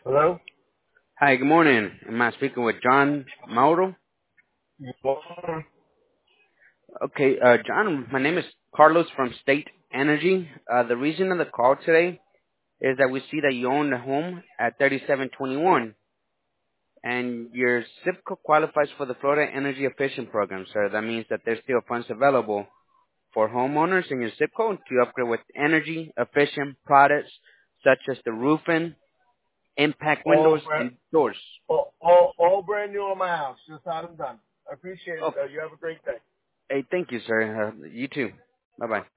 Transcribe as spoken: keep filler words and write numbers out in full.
Hello? Hi, good morning. Am I speaking with John Mauro? Okay, uh, John, my name is Carlos from State Energy. Uh, the reason of the call today is that we see that you own a home at thirty-seven twenty-one, and your zip code qualifies for the Florida Energy Efficient Program, sir. That means that there's still funds available for homeowners in your zip code to upgrade with energy efficient products such as the roofing, impact All, windows, bra- and doors. all, all, all brand new on my house. Just had them done. I appreciate it. Oh, Uh, you have a great day. hey, thank you, sir. Uh, you too. Bye-bye.